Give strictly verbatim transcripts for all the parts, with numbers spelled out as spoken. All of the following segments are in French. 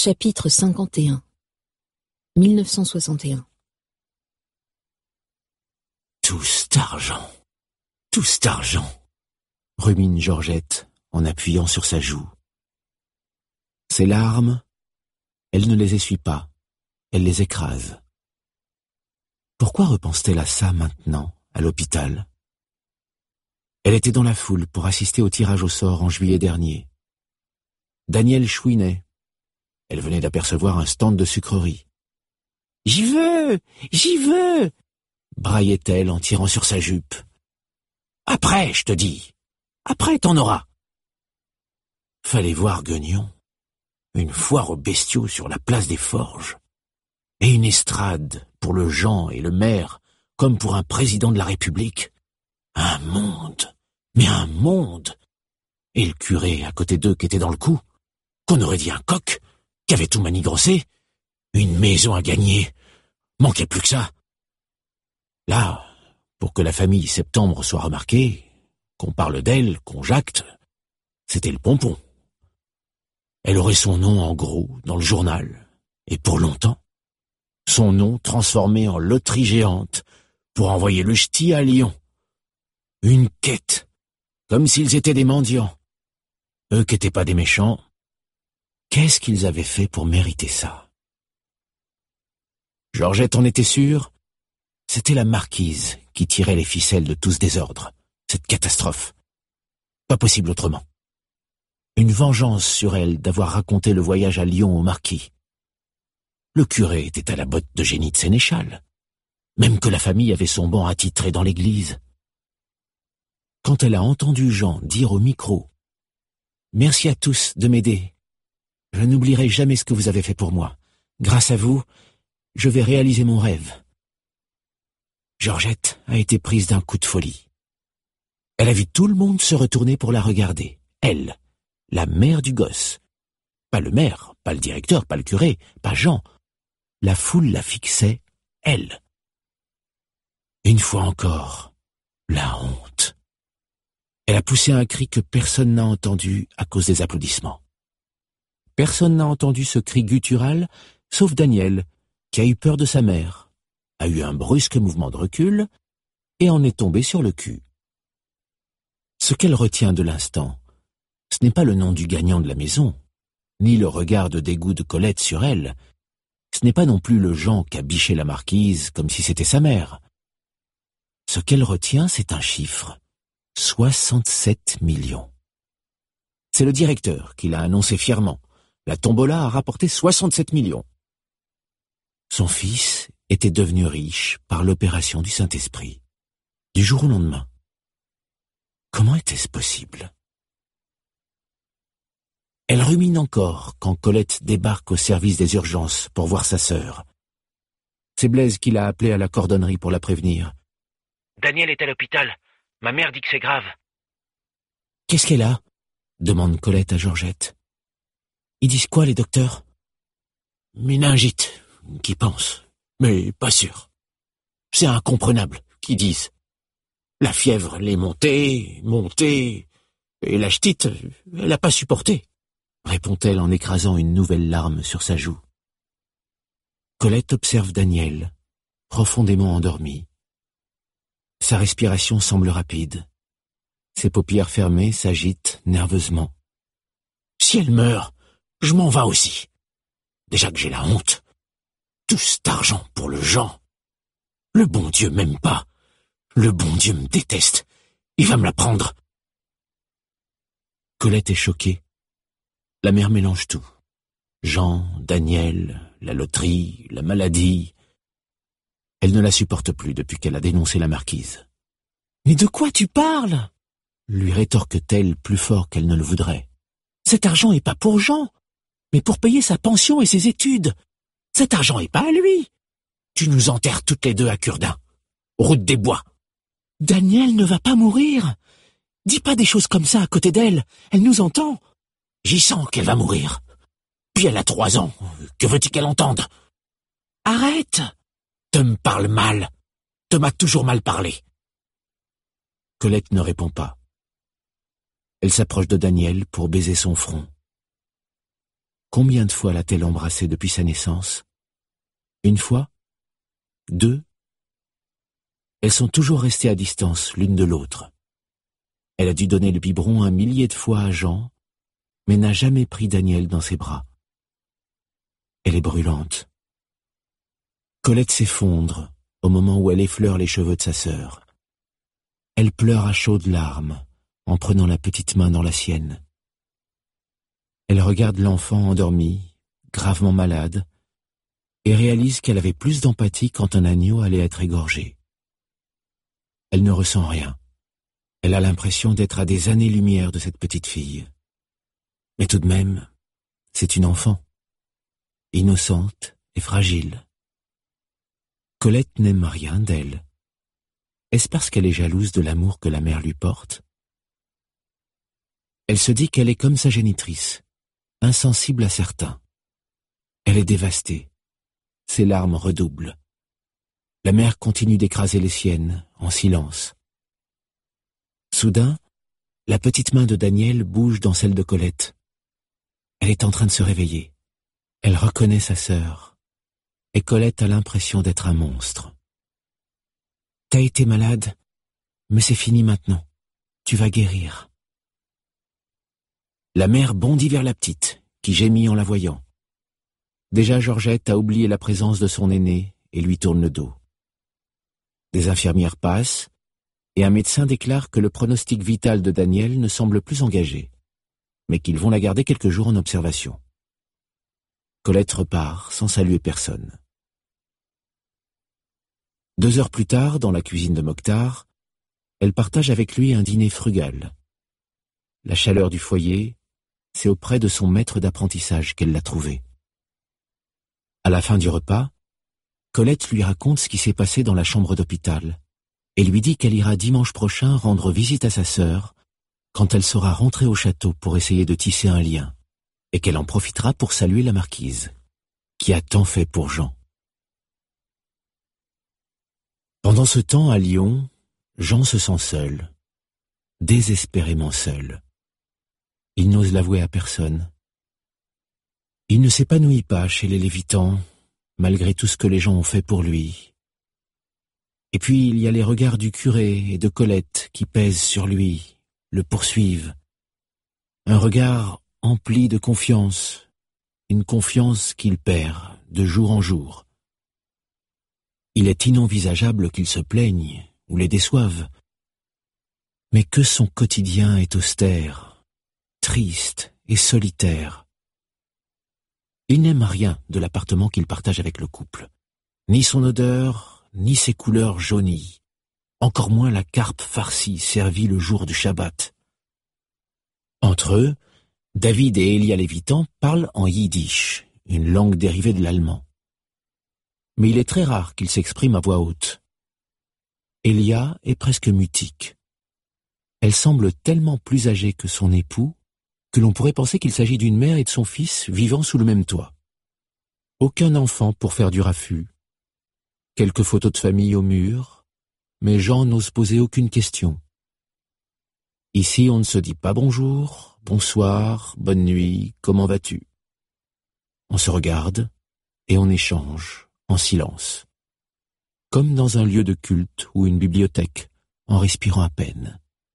Chapitre cinquante et un mille neuf cent soixante et un. Tout cet argent, tout cet argent, rumine Georgette en appuyant sur sa joue. Ses larmes, elle ne les essuie pas, elle les écrase. Pourquoi repense-t-elle à ça maintenant, à l'hôpital? Elle était dans la foule pour assister au tirage au sort en juillet dernier. Daniel chouinait. Elle venait d'apercevoir un stand de sucreries. « J'y veux, j'y veux !» braillait-elle en tirant sur sa jupe. « Après, je te dis, après t'en auras !» Fallait voir Guignon, une foire aux bestiaux sur la place des Forges, et une estrade pour le Jean et le maire, comme pour un président de la République. Un monde, mais un monde! Et le curé à côté d'eux qui était dans le coup, qu'on aurait dit un coq, qui avait tout manigrossé, une maison à gagner, manquait plus que ça. Là, pour que la famille Septembre soit remarquée, qu'on parle d'elle, qu'on jacte, c'était le pompon. Elle aurait son nom en gros dans le journal, et pour longtemps, son nom transformé en loterie géante pour envoyer le ch'ti à Lyon. Une quête, comme s'ils étaient des mendiants. Eux qui n'étaient pas des méchants, qu'est-ce qu'ils avaient fait pour mériter ça? Georgette en était sûre, c'était la marquise qui tirait les ficelles de tout ce désordre, cette catastrophe. Pas possible autrement. Une vengeance sur elle d'avoir raconté le voyage à Lyon au marquis. Le curé était à la botte de génie de sénéchal, même que la famille avait son banc attitré dans l'église. Quand elle a entendu Jean dire au micro « Merci à tous de m'aider. Je n'oublierai jamais ce que vous avez fait pour moi. Grâce à vous, je vais réaliser mon rêve. » Georgette a été prise d'un coup de folie. Elle a vu tout le monde se retourner pour la regarder. Elle, la mère du gosse. Pas le maire, pas le directeur, pas le curé, pas Jean. La foule la fixait, elle. Une fois encore, la honte. Elle a poussé un cri que personne n'a entendu à cause des applaudissements. Personne n'a entendu ce cri guttural, sauf Daniel, qui a eu peur de sa mère, a eu un brusque mouvement de recul et en est tombé sur le cul. Ce qu'elle retient de l'instant, ce n'est pas le nom du gagnant de la maison, ni le regard de dégoût de Colette sur elle, ce n'est pas non plus le Jean qu'a biché la marquise comme si c'était sa mère. Ce qu'elle retient, c'est un chiffre, soixante-sept millions. C'est le directeur qui l'a annoncé fièrement. La tombola a rapporté soixante-sept millions. Son fils était devenu riche par l'opération du Saint-Esprit, du jour au lendemain. Comment était-ce possible? Elle rumine encore quand Colette débarque au service des urgences pour voir sa sœur. C'est Blaise qui l'a appelée à la cordonnerie pour la prévenir. « Daniel est à l'hôpital. Ma mère dit que c'est grave. »« Qu'est-ce qu'elle a ?» demande Colette à Georgette. « Ils disent quoi, les docteurs ?»« Méningite, qui pense, mais pas sûr. C'est incomprenable, qu'ils disent. La fièvre l'est montée, montée, et la ch'tite, elle n'a pas supporté. » répond-elle en écrasant une nouvelle larme sur sa joue. Colette observe Daniel, profondément endormi. Sa respiration semble rapide. Ses paupières fermées s'agitent nerveusement. Si elle meurt, je m'en vas aussi. Déjà que j'ai la honte. Tout cet argent pour le Jean. Le bon Dieu m'aime pas. Le bon Dieu me déteste. Il va me la prendre. Colette est choquée. La mère mélange tout. Jean, Daniel, la loterie, la maladie. Elle ne la supporte plus depuis qu'elle a dénoncé la marquise. « Mais de quoi tu parles ?» lui rétorque-t-elle plus fort qu'elle ne le voudrait. « Cet argent est pas pour Jean, mais pour payer sa pension et ses études. Cet argent est pas à lui. Tu nous enterres toutes les deux à Curdun, route des Bois. Daniel ne va pas mourir. Dis pas des choses comme ça à côté d'elle, elle nous entend. J'y sens qu'elle va mourir. Puis elle a trois ans, que veux-tu qu'elle entende? Arrête! Te me parle mal, te m'a toujours mal parlé. » Colette ne répond pas. Elle s'approche de Daniel pour baiser son front. Combien de fois l'a-t-elle embrassé depuis sa naissance? Une fois? Deux? Elles sont toujours restées à distance l'une de l'autre. Elle a dû donner le biberon un millier de fois à Jean, mais n'a jamais pris Daniel dans ses bras. Elle est brûlante. Colette s'effondre au moment où elle effleure les cheveux de sa sœur. Elle pleure à chaudes larmes en prenant la petite main dans la sienne. Elle regarde l'enfant endormi, gravement malade, et réalise qu'elle avait plus d'empathie quand un agneau allait être égorgé. Elle ne ressent rien. Elle a l'impression d'être à des années-lumière de cette petite fille. Mais tout de même, c'est une enfant, innocente et fragile. Colette n'aime rien d'elle. Est-ce parce qu'elle est jalouse de l'amour que la mère lui porte? Elle se dit qu'elle est comme sa génitrice, insensible à certains. Elle est dévastée. Ses larmes redoublent. La mère continue d'écraser les siennes, en silence. Soudain, la petite main de Daniel bouge dans celle de Colette. Elle est en train de se réveiller. Elle reconnaît sa sœur. Et Colette a l'impression d'être un monstre. « T'as été malade, mais c'est fini maintenant. Tu vas guérir. » La mère bondit vers la petite, qui gémit en la voyant. Déjà Georgette a oublié la présence de son aîné et lui tourne le dos. Des infirmières passent, et un médecin déclare que le pronostic vital de Daniel ne semble plus engagé, mais qu'ils vont la garder quelques jours en observation. Colette repart sans saluer personne. Deux heures plus tard, dans la cuisine de Mokhtar, elle partage avec lui un dîner frugal. La chaleur du foyer, c'est auprès de son maître d'apprentissage qu'elle l'a trouvé. À la fin du repas, Colette lui raconte ce qui s'est passé dans la chambre d'hôpital et lui dit qu'elle ira dimanche prochain rendre visite à sa sœur quand elle sera rentrée au château pour essayer de tisser un lien, et qu'elle en profitera pour saluer la marquise, qui a tant fait pour Jean. Pendant ce temps, à Lyon, Jean se sent seul, désespérément seul. Il n'ose l'avouer à personne. Il ne s'épanouit pas chez les Lévitans, malgré tout ce que les gens ont fait pour lui. Et puis il y a les regards du curé et de Colette qui pèsent sur lui, le poursuivent. Un regard empli de confiance, une confiance qu'il perd de jour en jour. Il est inenvisageable qu'il se plaigne ou les déçoive, mais que son quotidien est austère, triste et solitaire. Il n'aime rien de l'appartement qu'il partage avec le couple, ni son odeur, ni ses couleurs jaunies, encore moins la carpe farcie servie le jour du Shabbat. Entre eux, David et Elia Lévitan parlent en yiddish, une langue dérivée de l'allemand. Mais il est très rare qu'ils s'expriment à voix haute. Elia est presque mutique. Elle semble tellement plus âgée que son époux que l'on pourrait penser qu'il s'agit d'une mère et de son fils vivant sous le même toit. Aucun enfant pour faire du raffut. Quelques photos de famille au mur, mais Jean n'ose poser aucune question. Ici, on ne se dit pas bonjour, bonsoir, bonne nuit, comment vas-tu? On se regarde et on échange, en silence. Comme dans un lieu de culte ou une bibliothèque, en respirant à peine.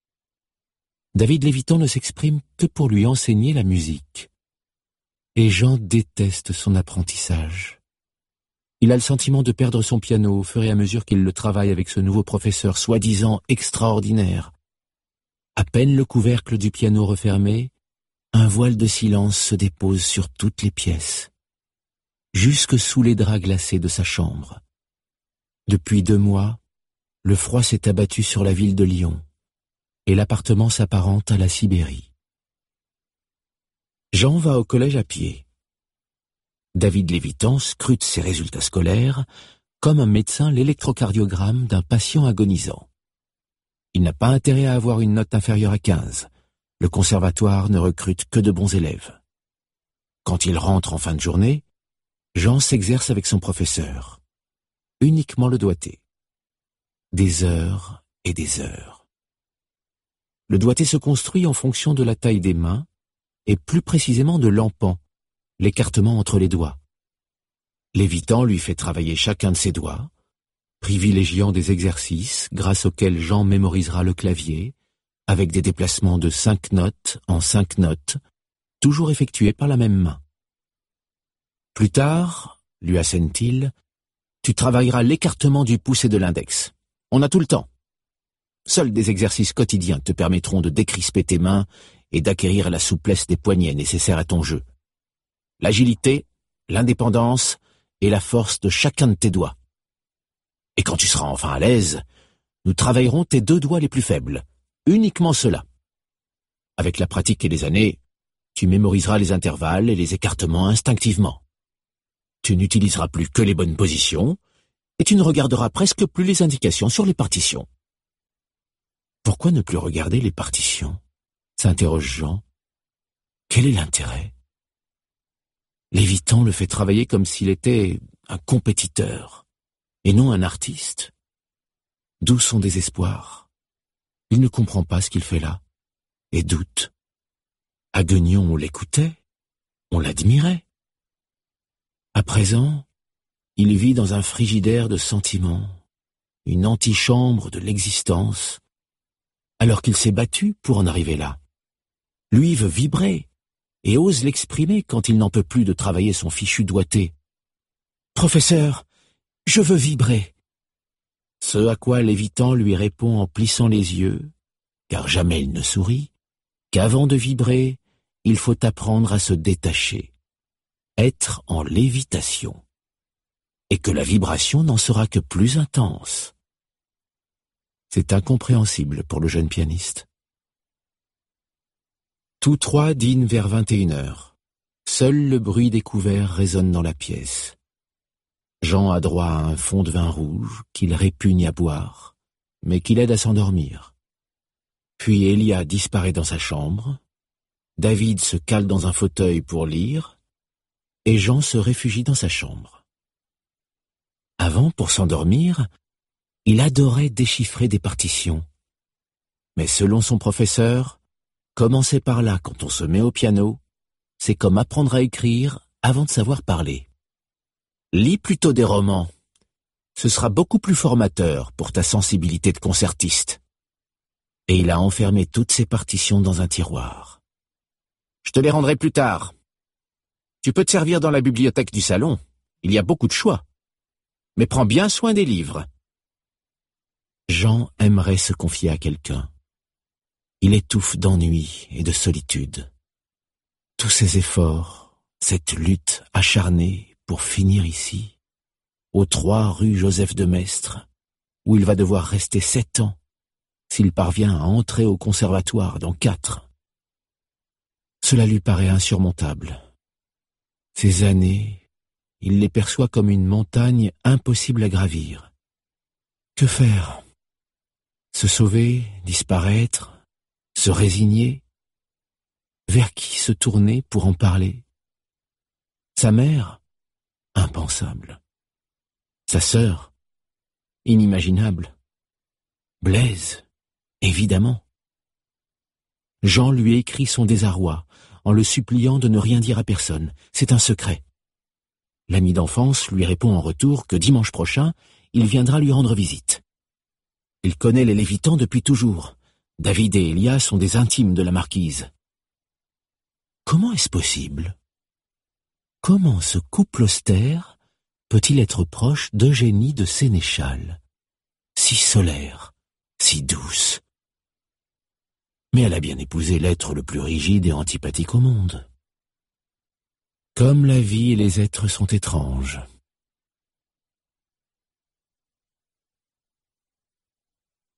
David Lévitan ne s'exprime que pour lui enseigner la musique. Et Jean déteste son apprentissage. Il a le sentiment de perdre son piano au fur et à mesure qu'il le travaille avec ce nouveau professeur soi-disant extraordinaire. À peine le couvercle du piano refermé, un voile de silence se dépose sur toutes les pièces, jusque sous les draps glacés de sa chambre. Depuis deux mois, le froid s'est abattu sur la ville de Lyon, et l'appartement s'apparente à la Sibérie. Jean va au collège à pied. David Lévitan scrute ses résultats scolaires comme un médecin l'électrocardiogramme d'un patient agonisant. Il n'a pas intérêt à avoir une note inférieure à quinze. Le conservatoire ne recrute que de bons élèves. Quand il rentre en fin de journée, Jean s'exerce avec son professeur. Uniquement le doigté. Des heures et des heures. Le doigté se construit en fonction de la taille des mains et plus précisément de l'empan, l'écartement entre les doigts. Lévitan lui fait travailler chacun de ses doigts, privilégiant des exercices grâce auxquels Jean mémorisera le clavier, avec des déplacements de cinq notes en cinq notes, toujours effectués par la même main. Plus tard, lui assène-t-il, tu travailleras l'écartement du pouce et de l'index. On a tout le temps. Seuls des exercices quotidiens te permettront de décrisper tes mains et d'acquérir la souplesse des poignets nécessaires à ton jeu. L'agilité, l'indépendance et la force de chacun de tes doigts. Et quand tu seras enfin à l'aise, nous travaillerons tes deux doigts les plus faibles, uniquement ceux-là. Avec la pratique et les années, tu mémoriseras les intervalles et les écartements instinctivement. Tu n'utiliseras plus que les bonnes positions et tu ne regarderas presque plus les indications sur les partitions. Pourquoi ne plus regarder les partitions ? S'interroge Jean. Quel est l'intérêt ? Lévitan le fait travailler comme s'il était un compétiteur et non un artiste. D'où son désespoir ? Il ne comprend pas ce qu'il fait là et doute. À Guignon, on l'écoutait, on l'admirait. À présent, il vit dans un frigidaire de sentiments, une antichambre de l'existence, alors qu'il s'est battu pour en arriver là. Lui veut vibrer et ose l'exprimer quand il n'en peut plus de travailler son fichu doigté. « Professeur, je veux vibrer !» Ce à quoi Lévitan lui répond en plissant les yeux, car jamais il ne sourit, qu'avant de vibrer, il faut apprendre à se détacher, être en lévitation, et que la vibration n'en sera que plus intense. C'est incompréhensible pour le jeune pianiste. Tous trois dînent vers vingt et une heures. Seul le bruit des couverts résonne dans la pièce. Jean a droit à un fond de vin rouge qu'il répugne à boire, mais qui l'aide à s'endormir. Puis Elia disparaît dans sa chambre, David se cale dans un fauteuil pour lire, et Jean se réfugie dans sa chambre. Avant, pour s'endormir, il adorait déchiffrer des partitions. Mais selon son professeur, commencer par là quand on se met au piano, c'est comme apprendre à écrire avant de savoir parler. Lis plutôt des romans. Ce sera beaucoup plus formateur pour ta sensibilité de concertiste. Et il a enfermé toutes ses partitions dans un tiroir. Je te les rendrai plus tard. Tu peux te servir dans la bibliothèque du salon. Il y a beaucoup de choix. Mais prends bien soin des livres. Jean aimerait se confier à quelqu'un. Il étouffe d'ennui et de solitude. Tous ses efforts, cette lutte acharnée pour finir ici, aux trois rue Joseph de Maistre, où il va devoir rester sept ans, s'il parvient à entrer au conservatoire dans quatre. Cela lui paraît insurmontable. Ces années, il les perçoit comme une montagne impossible à gravir. Que faire ? Se sauver, disparaître, se résigner ? Vers qui se tourner pour en parler ? Sa mère ? Impensable. Sa sœur ? Inimaginable. Blaise ? Évidemment. Jean lui écrit son désarroi, en le suppliant de ne rien dire à personne. C'est un secret. L'ami d'enfance lui répond en retour que dimanche prochain, il viendra lui rendre visite. Il connaît les Lévitans depuis toujours. David et Elia sont des intimes de la marquise. Comment est-ce possible ? Comment ce couple austère peut-il être proche d'Eugénie de Sénéchal, si solaire, si douce ? Mais elle a bien épousé l'être le plus rigide et antipathique au monde. Comme la vie et les êtres sont étranges.